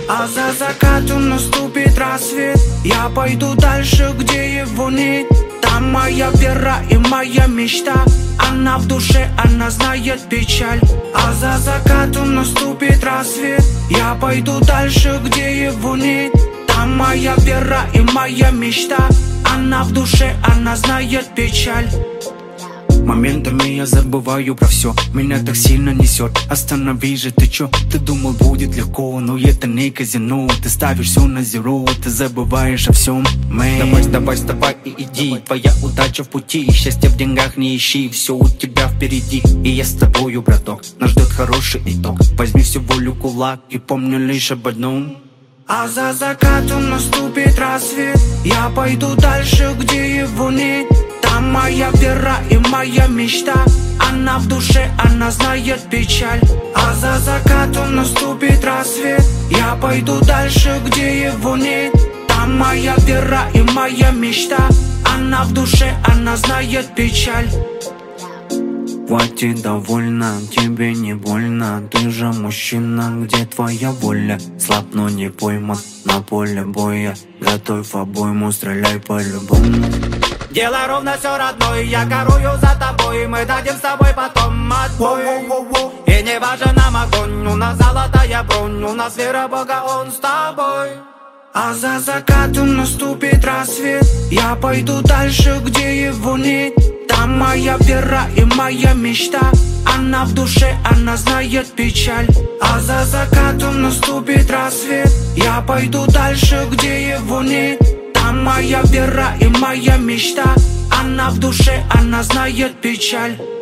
А за закатом наступит рассвет. Я пойду дальше, где его нет. Там моя вера и моя мечта. Она в душе, она знает печаль. А за закатом наступит рассвет. Я пойду дальше, где его нет. Там моя вера и моя мечта. Она в душе, она знает печаль. Моментами я забываю про все. Меня так сильно несет. Останови же, ты чё? Ты думал будет легко, но это не казино. Ты ставишь все на зеро, ты забываешь о всем. Давай, вставай и иди. Твоя удача в пути, счастье в деньгах не ищи. Все у тебя впереди, и я с тобою, браток. Нас ждет хороший итог. Возьми всю волю кулак и помни лишь об одном. А за закатом наступит рассвет. Я пойду дальше, где его нет. Там моя вера и моя мечта. Она в душе, она знает печаль. А за закатом наступит рассвет. Я пойду дальше, где его нет. Там моя вера и моя мечта. Она в душе, она знает печаль. Хватит, довольно, тебе не больно. Ты же мужчина, где твоя воля? Слаб, но не пойман на поле боя. Готовь обойму, стреляй по-любому. Дело ровно все родное, я горую за тобой. Мы дадим с тобой потом отбой. И не важен нам огонь, у нас золотая бронь. У нас вера Бога, он с тобой. А за закатом наступит рассвет. Я пойду дальше, где его нет. Там моя вера и моя мечта. Она в душе, она знает печаль. А за закатом наступит рассвет. Я пойду дальше, где его нет. Там моя вера и моя мечта. Она в душе, она знает печаль.